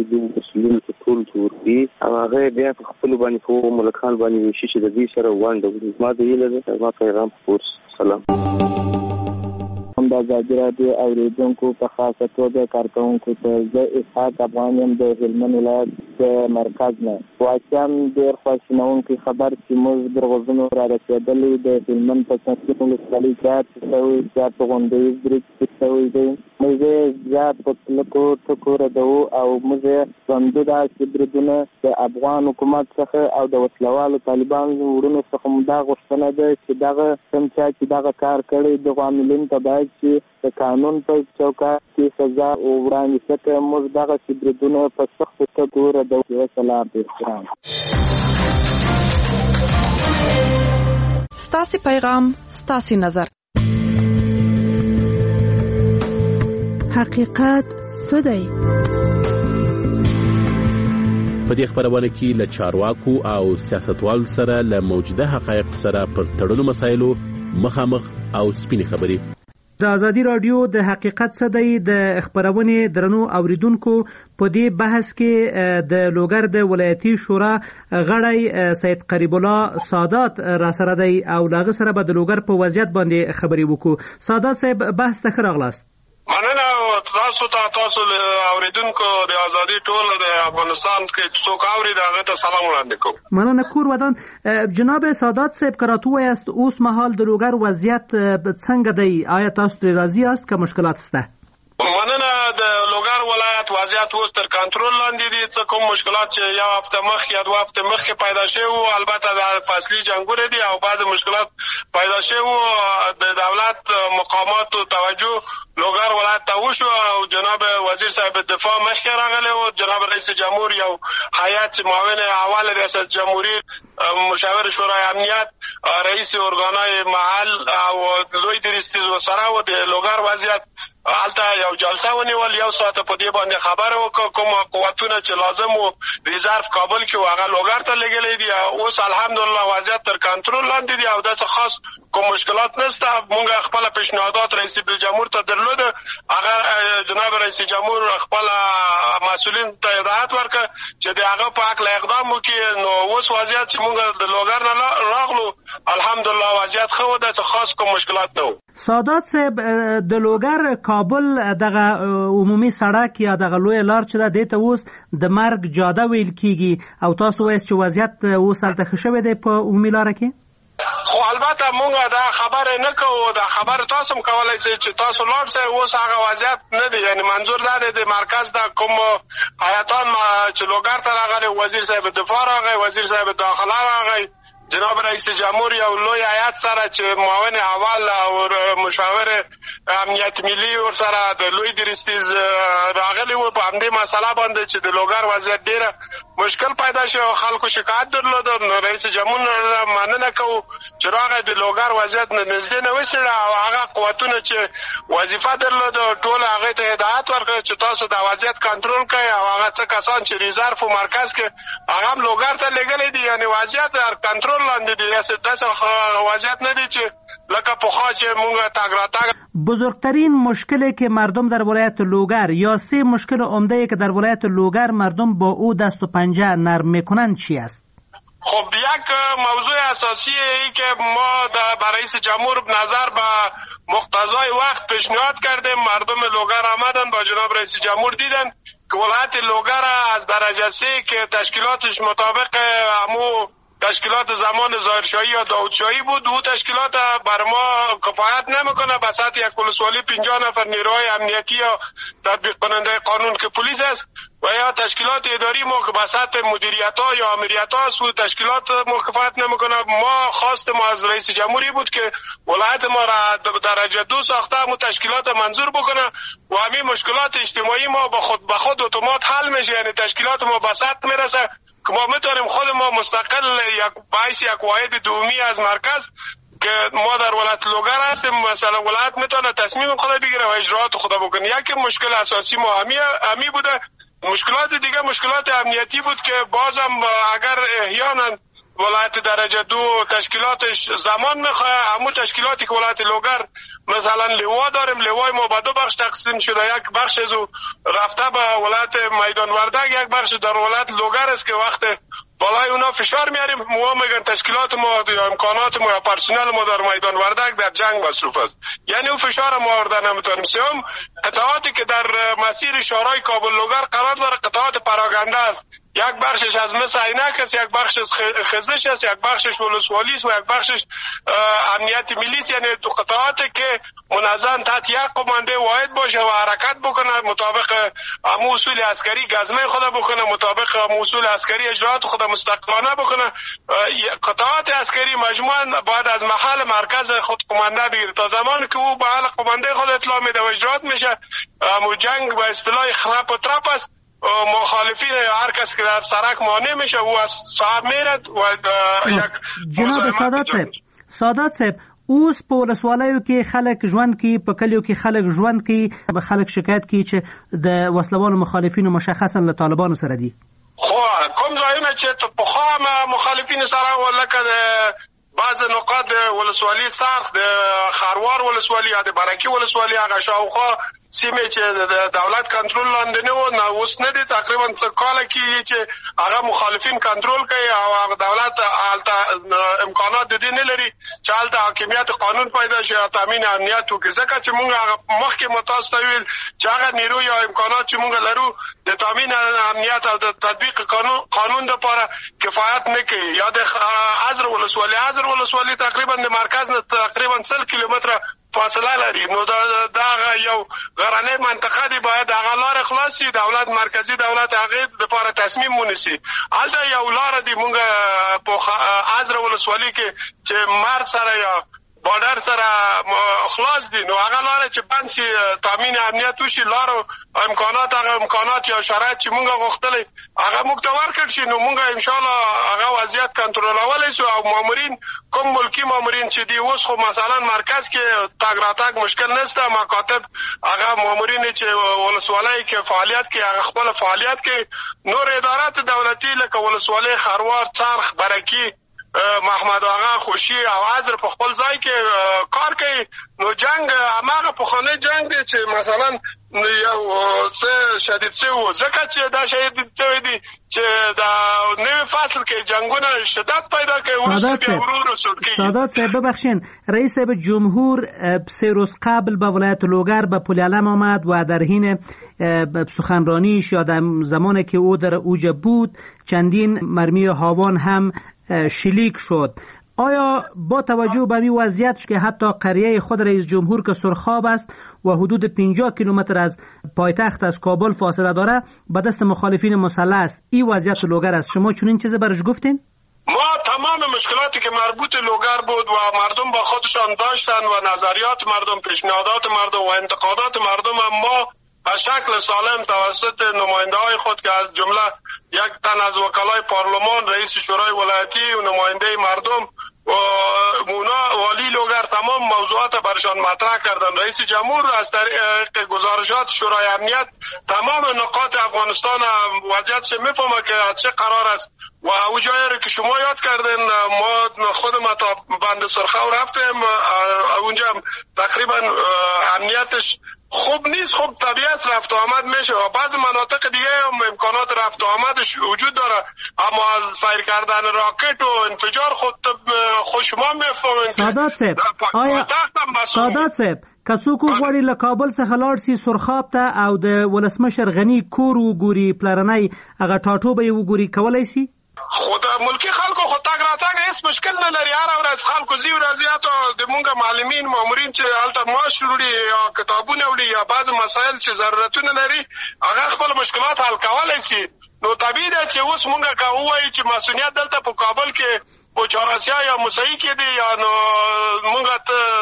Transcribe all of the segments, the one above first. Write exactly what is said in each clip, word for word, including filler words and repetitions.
د مسؤلینو په ټول ورګي او هغه بیا په خپل باندې په ملکان باندې وشي چې د دې سره وانډه ما د یله د ما پیغام پورس سلام هم د ازادي راډیو اوریدونکو په خاصه توګه کارکونکو ته زه اسحاق افغان یم د هلمند ولایت د مرکز نه واقعا ډېر خواشینونکی خبر چې موږ د غوږونو را رسېدلی د هلمند په سنسي ولسوالۍ کې شوی زیات غونډیز برج شوی دی موږ زیات په کلکو ټکو ردوو او موږ څنډو داسې بریدونه د افغان حکومت څخه او د وسلوالو طالبانو وروڼو څخه مو دا غوښتنه ده چې دغه کوم چا چې دغه کار کړی دغو عاملینو ته باید چې د قانون په چوکاټ کې سزا وړاندې شي که موږ دغسې بریدونه په سختو ټکو ردوو. وسلام احترام. ستاسې پیغام ستاسې نظر. حقیقت څه دی؟ په دې خبرونه کې له چارواکو او سیاستوالو سره له موجوده حقایق سره پر تړلو مسایلو مخامخ او سپینې خبرې. د ازادي راډیو د حقیقت څه دی د خبرونې درنو اوریدونکو په دې بحث کې د لوګر د ولایتي شورا غړی سید قریب الله سادات را سره دی او لاغه سره به د لوګر په وضعیت باندې خبرې وکړو. سادات صاحب بحث ته ښه راغلاست. مننه تاسو ته تاسو اوریدونکو د ازادي ټول د افغانستان کې څوک اوري دغه ته سلام وړاندې کوم. مننه کور ودان. جناب سادات صاحب کراتو است اوس مهال د لوګر وضعیت څنګه دی؟ آیا تاسو ترې راضي یاست که مشکلات شته؟ مننه د لوګر ولایت وضعیت اوس تر کنټرول لاندې دي. څه کوم مشکلات چې یو هفته مخکې یا دوه هفته مخکې پیدا شوي وو البته د فصلي جنګونه دي او بعضې مشکلات پیدا شوي وو د دولت مقاماتو توجه لوګر ولایت ته وشو او جناب وزیر صاحب دفاع مخکې راغلی و. جناب رئیس جمهور یو هیئت معاون اول ریاست جمهوری مشاور شورای امنیت رئیس ارګانای محل او لوی درستیز وسره و د لوګر وضعیت هلته یو جلسه ونیول یو ساعت په دې باندې خبره وکړه کوم قوتونه چې لازم وو ریزرف کابل کې و هغه لوګر ته لګېدلی دي. اوس الحمدلله وضعیت تر کنټرول لاندې دي او داسې خاص کوم مشکلات نشته. موږ خپله پیشنهادات رئیس جمهور ته درلوده هغه جناب رئیس جمهور خپله مسؤلین ته هدایت ورکړه چې د هغه په هکله اقدام وکړي. نو اوس وضعیت چې موږ د لوګر نه راغلو الحمدلله وضعیت ښه و داسې خاص کوم مشکلات نه و. سادات صاحب د لوګر کابل دغه عمومي سړک یا دغه لوی لار چې ده دې ته اوس د مرګ جاده ویل کیږي او تاسو وایاست چې وضعیت اوس هلته ښه شوی دی په عمومي لاره کې؟ خو البته مونږ دا خبره نه کوو. دا خبره تاسو هم کولی شئ چې تاسو لاړ شئ. اوس هغه وضعیت نه دی. یعنې منظور دا دی د مرکز دا کوم هیاتان چې لوګر ته راغلی وزیر صاحب دفاع راغی وزیر صاحب داخله راغی جناب رئیس جمهور یو لوی هیات سره چې معاون اول او مشاور امنیت ملی ورسره د لوی درستیز راغلی و په همدې مسله باندې چې د لوګر وضعیت ډېره مشکل پیدا شو او خلکو شکایت درلوده. نو رئیس جمهور مننه کوو چې راغی د لوګر وضعیت نه نږدې نه وڅېړه او هغه قوتونه چې وظیفه درلوده ټول هغې ته هدایت ورکړه چې تاسو دا وضعیت کنټرول کړئ او هغه څه کسان چې ریزرف و مرکز کې هغه هم لوګر ته لېږلی دي. یعنې وضعیت در کنټرول لاندې دي. داسې وضعیت نه دی چې لکه پخوا چې مونږ تگ راتگ. بزرگترین مشکلی که مردم در ولایت لوگر یا سه مشکل عمده که در ولایت لوگر مردم با او دست و پنجه نرم میکنند چی است؟ خب یک موضوع اساسی ای که ما در رئیس جمهور نظر به مقتضای وقت پیشنهاد کردیم. مردم لوگر آمدن با جناب رئیس جمهور دیدن که ولایت لوگر از درجه سه که تشکیلاتش مطابق همو تشکیلات زمان ظاهرشاهی یا داودشاهی بود او تشکیلات بر ما کفایت نمیکنه. به سطح یک ولسوالی پنجاه نفر نیروهای امنیتی یا تطبیق کننده قانون که پلیس است و یا تشکیلات اداری ما که به سطح مدیریت ها یا امریت ها است و تشکیلات ما کفایت نمیکنه. ما خواست ما از رئیس جمهوری بود که ولایت ما را درجه دو ساخته همون تشکیلات منظور بکنه و همین مشکلات اجتماعی ما با خود به خود اتومات حل میشه. یعنی تشکیلات ما به سطح میرسه که ما میتونیم خود ما مستقل یک باعث یک واحد دومی از مرکز که ما در ولایت لوگر هستیم مثلا ولایت میتونه تصمیم خود بگیره و اجرات خود بکنه. یکی مشکل اساسی ما همی همی بوده. مشکلات دیگه مشکلات امنیتی بود که بازم اگر احیانا ولایت درجه دو تشکیلاتش زمان میخواه. همون تشکیلاتی که ولایت لوگر مثلا لیوا داریم، لیوای ما به دو بخش تقسیم شده، یک بخش از او رفته به ولایت میدان وردک، یک بخش در ولایت لوگر است که وقت بالای اونا فشار میاریم. ما میگن تشکیلات ما یا امکانات ما یا پرسنل ما در میدان وردک در جنگ مصروف است، یعنی او فشار ما آوردن نمیتونیم. سوم، قطعاتی که در مسیر شورای کابل لوگر قرار داره قطعات پراگنده است، یک بخشش از مس عینک است، یک بخشش خزش است، یک بخشش ولسوالی است و یک بخشش امنیت ملی است. یعنی تو قطعاتی که منظم تحت یک قمانده واحد باشه و حرکت بکنه، مطابق امو اصول عسکری گزمه خود بکنه، مطابق امو اصول عسکری اجرات خود مستقلانه بکنه. قطعات عسکری مجموعاً باید از محل مرکز خود قمانده بگیره. تا زمانی که او به محل قمانده خود اطلاع میده و اجرات میشه، امو جنگ به اصطلاح خراب و ترپ است. مخالفین یا هر کسی که در سرک مانع میشه او از صاحب میرد و یک جناب سادات صاحب سادات صاحب اوس په ولسوالیو کې خلک ژوند کوي، په کلیو کې خلک ژوند کوي، به خلک شکایت کوي چې د وسلوالو مخالفینو مشخصا له طالبانو سره دي. خو کوم ځایونه چې په خام مخالفین سره ولکه بعض نقاط ولسوالی سرخ د خاروار ولسوالی یا د برکی ولسوالی هغه شاوخوا سیمه چې د دولت کنټرول لاندې نه و، نه اوس نه دي. تقریبا څه کال کې چې هغه مخالفین کنټرول کوي او هغه دولت امکانات د دې نه لري چې هلته حاکمیت قانون پیدا شي او تامین امنیت وکړي. ځکه چې موږ هغه مخکې متاسفه ویل چې هغه نیرو یا امکانات چې موږ لرو د تامین امنیت او د تطبیق قانون قانون لپاره کفایت نه کوي. یا د حضر ولسوالی حضر ولسوالی تقریبا د مرکز نه تقریبا سل کیلومتره فاصله لري. نو دا دا یو غرانه منطقه دی، باید هغه لار خلاصي، دولت مرکزی دولت هغه د لپاره تصمیم ونیسي. هلته یو لار دی مونږ په حضر ولسوالی کې چې مر سره یا بارډر سره خلاص دي، نو هغه لار چې بند شي تامین امنیت وشي، لار امکانات هغه امکانات یا شرایط چې مونږ غوښتلې هغه موږ ته ورکړ شي، نو مونږ ان شاء الله هغه وضعیت کنټرولولای شو. او مامورین کوم ملکی مامورین چې دی اوس خو مثلا مرکز کې تاګ راتګ مشکل نشته، مکاتب هغه مامورین چې ولسوالۍ کې فعالیت کې هغه خپل فعالیت کې، نور ادارات دولتي لکه ولسوالۍ خروار چرخ برکی محمد آغا خوشی او حضر په خپل ځای کې کار کوي. نو جنگ هغه په خانه جنگ دی چې مثلا یو څه شدید څه و، ځکه چې دا شدید څه دی چې دا نوې فصل کې جنگونه شدت پیدا کوي. ورسته بیا ورو رسول کوي. سادات صاحب ببخشین، رئیس جمهور سه روز قبل به ولایت لوگر به پلیالم آمد و در حین سخنرانیش یا در زمانی که او در اوج بود چندین مرمی هاوان هم شلیک شد. آیا با توجه به این وضعیت که حتی قریه خود رئیس جمهور که سرخاب است و حدود پنجاه کیلومتر از پایتخت از کابل فاصله داره به دست مخالفین مسلح است، این وضعیت لوگر است، شما چنین چیزی برش گفتین؟ ما تمام مشکلاتی که مربوط لوگر بود و مردم با خودشان داشتن و نظریات مردم، پیشنهادات مردم و انتقادات مردم هم ما به شکل سالم توسط نماینده های خود که از جمله یک تن از وکلای پارلمان، رئیس شورای ولایتی و نماینده مردم و مونا والی لوگر تمام موضوعات برشان مطرح کردن. رئیس جمهور از طریق گزارشات شورای امنیت تمام نقاط افغانستان وضعیتش میفهمه که چه قرار است و او جایی رو که شما یاد کردین ما خود ما تا بند سرخو رفتیم، اونجا تقریبا امنیتش خوب نیست، خوب طبیعت رفت و آمد میشه و بعض مناطق دیگه هم امکانات رفت و آمدش وجود داره، اما از فایر کردن راکت و انفجار خود خود شما میفهمین. سادات صاحب آیا سادات صاحب کڅوکو غواړي له کابل څخه لاړ شي سرخاب ته او د ولسمشر غنی کور وګوري پلرنۍ هغه ټاټو به وګوري کولای شي؟ خود ملکی خلکو خو تاګ راتګ هیڅ مشکل نه لري. هر ورځ خلکو زی ورځي ته د مونږه معلمین مامورین چې هلته معاش وړي یا کتابونه وړي یا بعض مسایل چې ضرورتونه لري هغه خپل مشکلات حل کولای شي. نو طبیعي ده چې اوس مونږه کا وایي چې مسؤلیت دلته په کابل کې او چارسیا یا مسایی کې دی یا نو مونږه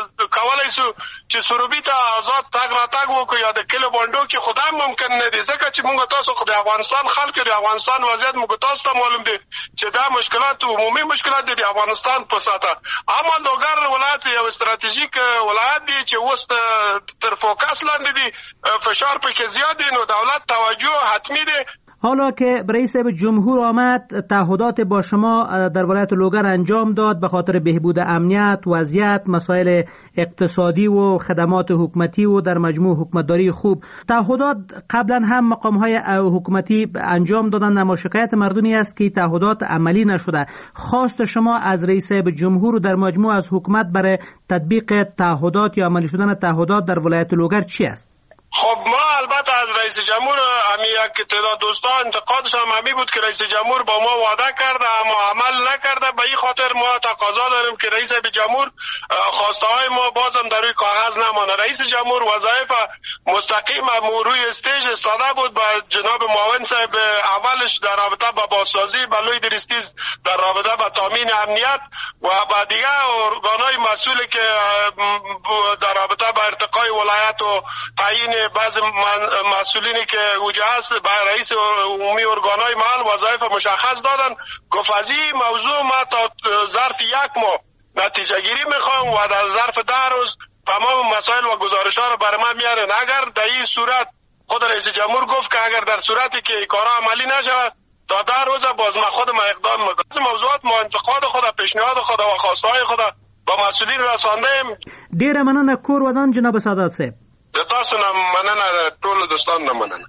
کولای شو چې سروبي ته آزاد تاګ راتګ وکړو یا د کلو باندو کې خدای ممکن نه دی، ځکه چې مونږ تاسو خو د افغانستان خلک د افغانستان وضعیت موږ تاسو ته معلوم دی چې دا مشکلات عمومي مشکلات دي د افغانستان په ساته. اما لوګر ولایت یو استراتیژیک ولایت دی چې اوس تر فوکس لاندې دی، فشار پکې زیات دی، نو دولت توجه حتمی دی حالا که رئیس جمهور آمد، تعهدات با شما در ولایت لوگر انجام داد به خاطر بهبود امنیت، وضعیت، مسائل اقتصادی و خدمات حکومتی و در مجموع حکومتداری خوب. تعهدات قبلا هم مقام‌های حکومتی انجام دادن، اما شکایت مردمی است که تعهدات عملی نشده. خواست شما از رئیس جمهور و در مجموع از حکومت برای تطبیق تعهدات یا عملی شدن تعهدات در ولایت لوگر چی است؟ خب ما البته از رئیس جمهور همی یک تعداد دوستان انتقادش هم همی بود که رئیس جمهور با ما وعده کرده اما عمل نکرده. به این خاطر ما تقاضا داریم که رئیس جمهور خواسته های ما بازم در روی کاغذ نمانه. رئیس جمهور وظایف مستقیم روی استیج استاده بود با جناب معاون صاحب اولش در رابطه با بازسازی بلوی درستیز در رابطه با تامین امنیت و با دیگه ارگانهای مسئولی که در رابطه با ارتقای ولایت و تعیین بعض مسئولینی که اوجه هست به رئیس عمومی ارگانهای محل وظایف مشخص دادن. گفت از این موضوع ما تا ظرف یک ماه نتیجه گیری میخوام و در ظرف ده روز تمام مسائل و گزارش ها رو برای ما میارن. اگر در این صورت خود رئیس جمهور گفت که اگر در صورتی که کارا عملی نشود تا ده روز باز ما خود ما اقدام میکنیم. موضوعات ما انتقاد خود، پیشنهاد خود و خواسته های خود با مسئولین رساندیم. ډیر مننه کور ودان جناب سادات صاحب. د تاسو نه مننه، ټول دوستان نه مننه.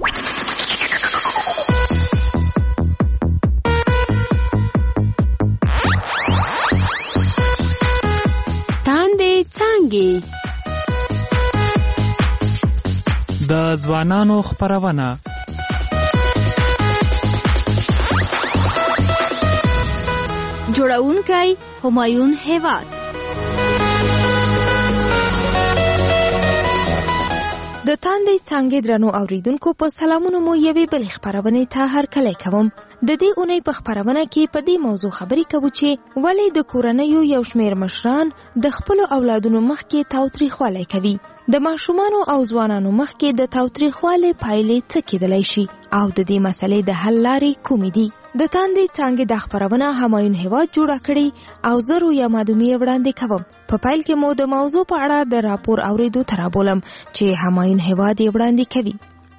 تاندې څانګې د ځوانانو خپرونه. جوړونکی همایون هیواد. د تاندې څانګې درنو اوریدونکو په سلامونو مو یوې بلې خپرونې ته هرکلی کوم. د دې اونۍ په خپرونه کې په دې موضوع خبرې کوو چې ولې د کورنیو یو شمېر مشران د خپلو اولادونو مخکې تاوتریخوالی کوي. د ماشومانو او ځوانانو مخکې د تاوتریخوالي پایلې څه کېدلی شي او د دې مسلې د حل لارې کومې دي؟ د تاندې څانګې د خپرونه همایون هیواد جوړه کړې او زه رویا مادومي وړاندې کوم. په پیل کې مو د موضوع په اړه د راپور اورېدو ته رابولم چې همایون هیواد یې وړاندې کوي.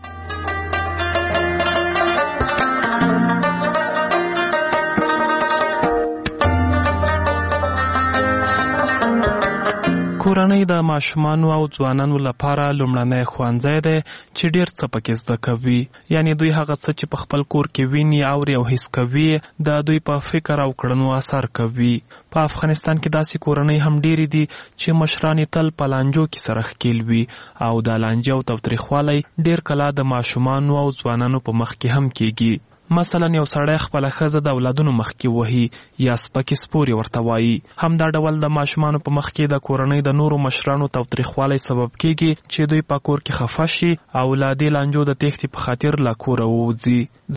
کورنۍ د ماشومانو او ځوانانو لپاره لومړنی ښوونځی دی چې ډېر څه پکې زده کوي. یعنې دوی هغه څه چې په خپل کور کې ویني، اوري او حس کوي د دوی په فکر او کړنو اثر کوي. په افغانستان کې داسې کورنۍ هم ډېرې دي چې مشران تل په لانجو کې سره ښکېل وي او دا لانجه او تاوتریخوالی ډېر کله د ماشومانو او ځوانانو په مخ کې هم کېږي. مثلا یو سړی خپله ښځه د اولادونو مخ کې وهي یا سپکې سپورې ورته وایي. همدا ډول د ماشومانو په مخ کې د کورنۍ د نورو مشرانو تاوتریخوالی سبب کېږي چې دوی په کور کې خفه شي او له دې لانجو د تېښتې په خاطر له کوره ووځي.